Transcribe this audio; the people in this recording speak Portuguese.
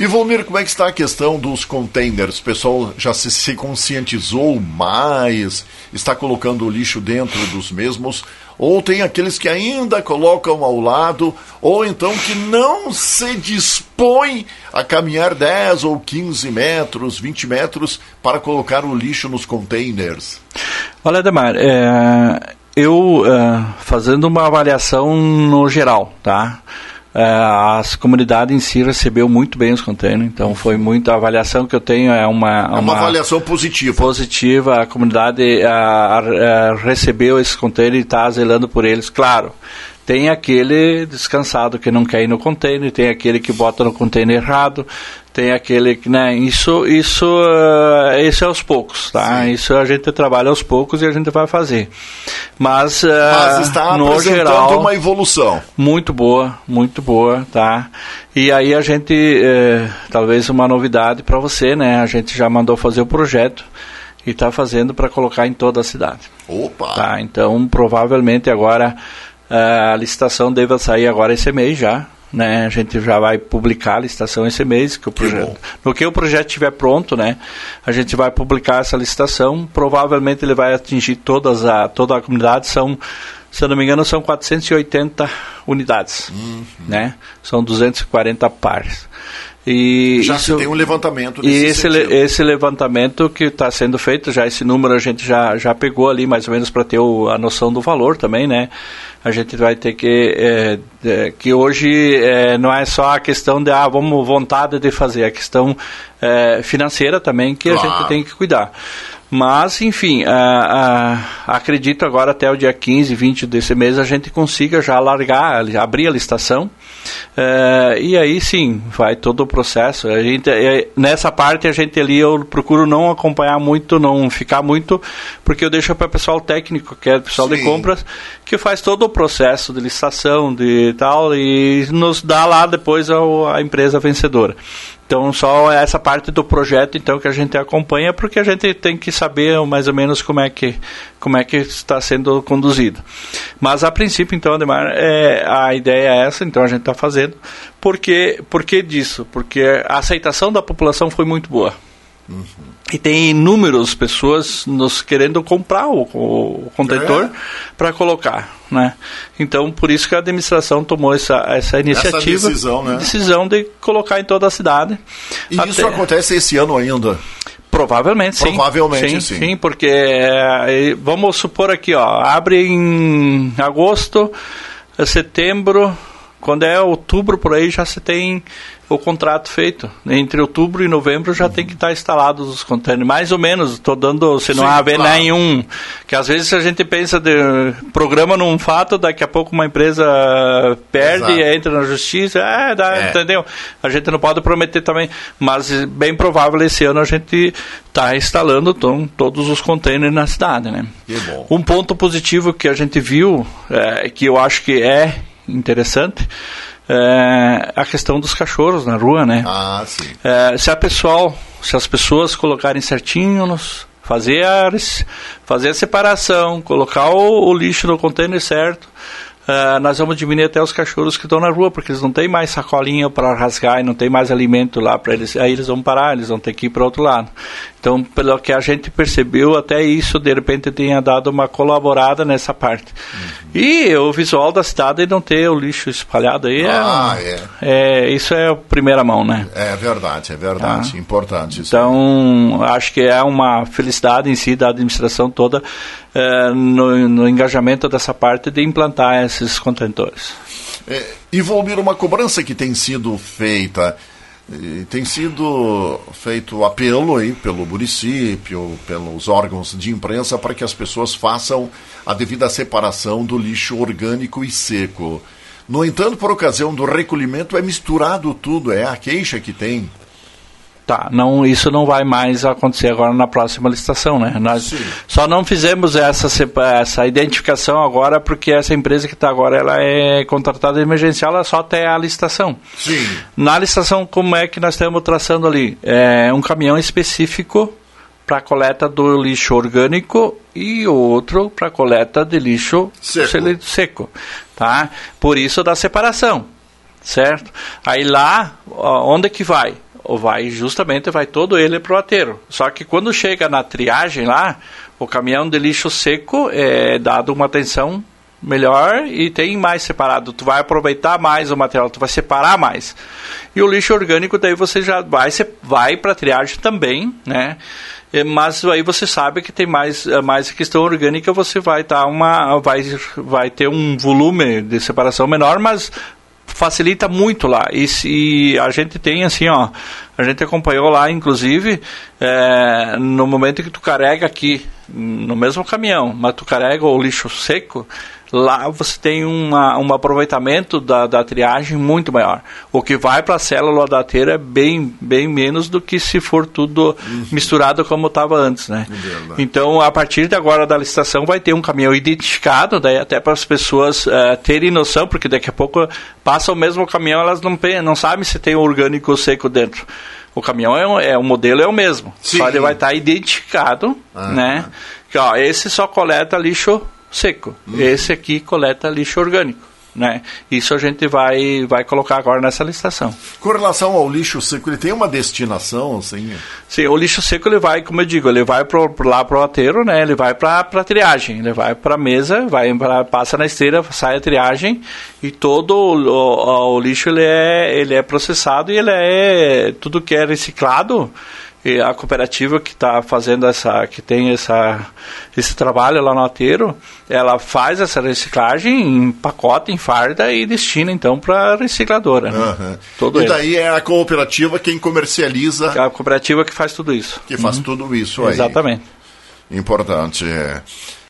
E Volmir, como é que está a questão dos containers? O pessoal já se conscientizou mais? Está colocando o lixo dentro dos mesmos? Ou tem aqueles que ainda colocam ao lado, ou então que não se dispõem a caminhar 10 ou 15 metros, 20 metros para colocar o lixo nos containers? Olha, Ademar, eu fazendo uma avaliação no geral, tá? As comunidades em si recebeu muito bem os containers, então foi muito, a avaliação que eu tenho é uma avaliação positiva. Positiva, a comunidade recebeu esses containers e está zelando por eles, claro. Tem aquele descansado que não quer ir no container, tem aquele que bota no container errado, tem aquele que, né, isso é aos poucos, tá? Sim. Isso a gente trabalha aos poucos e a gente vai fazer. Mas está no apresentando geral, uma evolução. Muito boa, tá? E aí a gente, talvez uma novidade para você, né? A gente já mandou fazer o projeto e está fazendo para colocar em toda a cidade. Opa! Tá? Então, provavelmente agora a licitação deve sair agora esse mês já, né? A gente já vai publicar a licitação esse mês, que o projeto, no que o projeto estiver pronto, né? A gente vai publicar essa licitação, provavelmente ele vai atingir toda a comunidade, se eu não me engano, são 480 unidades, né? São 240 pares. E já se tem um levantamento nesse esse levantamento que está sendo feito, já esse número a gente já pegou ali mais ou menos para ter a noção do valor também, né? A gente vai ter que hoje não é só a questão de vamos vontade de fazer, a questão financeira também que claro. A gente tem que cuidar. Mas, enfim, acredito agora até o dia 15, 20 desse mês a gente consiga já abrir a licitação. E aí sim, vai todo o processo. A gente, nessa parte a gente ali eu procuro não acompanhar muito, não ficar muito, porque eu deixo para o pessoal técnico, que é o pessoal sim. de compras, que faz todo o processo de licitação de tal e nos dá lá depois a empresa vencedora. Então, só essa parte do projeto então que a gente acompanha, porque a gente tem que saber mais ou menos como é que está sendo conduzido. Mas, a princípio, então, Ademar, a ideia é essa, então a gente está fazendo. Por que disso? Porque a aceitação da população foi muito boa. Uhum. E tem inúmeras pessoas nos querendo comprar o contentor para colocar, né? Então, por isso que a administração tomou essa iniciativa, decisão de colocar em toda a cidade. E isso acontece esse ano ainda? Provavelmente, sim. Provavelmente, sim. Sim, porque vamos supor aqui, abre em agosto, setembro, quando é outubro por aí já se tem o contrato feito. Entre outubro e novembro já tem que estar instalados os containers. Mais ou menos, estou dando, se não haver nenhum. Que às vezes a gente pensa, programa num fato, daqui a pouco uma empresa perde e entra na justiça. Entendeu? A gente não pode prometer também. Mas bem provável esse ano a gente está instalando todos os containers na cidade, né? Que bom. Um ponto positivo que a gente viu, que eu acho que é interessante, a questão dos cachorros na rua, né? Sim. Se as pessoas colocarem certinho, fazer a separação, colocar o lixo no container certo, nós vamos diminuir até os cachorros que estão na rua, porque eles não têm mais sacolinha para rasgar e não tem mais alimento lá para eles, aí eles vão parar, eles vão ter que ir para outro lado. Então, pelo que a gente percebeu, até isso de repente tenha dado uma colaborada nessa parte. Uhum. E o visual da cidade não ter o lixo espalhado aí isso é a primeira mão, né? É verdade, importante isso. Então, acho que é uma felicidade em si da administração toda no engajamento dessa parte de implantar esses contentores. E Volmir, uma cobrança que tem sido feita, tem sido feito apelo aí pelo município, pelos órgãos de imprensa, para que as pessoas façam a devida separação do lixo orgânico e seco. No entanto, por ocasião do recolhimento, é misturado tudo, é a queixa que tem. Isso não vai mais acontecer agora na próxima licitação, né? Nós só não fizemos essa identificação agora porque essa empresa que está agora, ela é contratada emergencial, ela só tem a licitação. Sim. Na licitação, como é que nós estamos traçando ali? Um caminhão específico para coleta do lixo orgânico e outro para coleta de lixo seco, tá? Por isso da separação, certo? Aí lá, onde é que vai? vai todo ele para o aterro. Só que quando chega na triagem lá, o caminhão de lixo seco é dado uma atenção melhor e tem mais separado. Tu vai aproveitar mais o material, tu vai separar mais. E o lixo orgânico daí você já vai para a triagem também, né? Mas aí você sabe que tem mais questão orgânica, você vai ter um volume de separação menor, mas facilita muito lá. E a gente tem assim, ó, a gente acompanhou lá, inclusive, no momento que tu carrega aqui, no mesmo caminhão, mas tu carrega o lixo seco, lá você tem um aproveitamento da triagem muito maior. O que vai para a célula da aterro é bem menos do que se for tudo misturado como estava antes, né? Então, a partir de agora da licitação vai ter um caminhão identificado, daí até para as pessoas terem noção, porque daqui a pouco passa o mesmo caminhão, elas não sabem se tem orgânico seco dentro. O caminhão o modelo é o mesmo, sim, só ele vai estar identificado, né? Que, ó, esse só coleta lixo seco, esse aqui coleta lixo orgânico, né? Isso a gente vai colocar agora nessa licitação. Com relação ao lixo seco, ele tem uma destinação, assim? Sim, o lixo seco ele vai, como eu digo, ele vai lá pro aterro, né? Ele vai para triagem, ele vai para a mesa, passa na esteira, sai a triagem e todo o lixo ele é processado e tudo que é reciclado. E a cooperativa que está fazendo que tem esse trabalho lá no aterro, ela faz essa reciclagem em pacote, em farda e destina então para a recicladora. Né? E daí é a cooperativa quem comercializa. É a cooperativa que faz tudo isso. Que faz tudo isso aí. Exatamente. Importante.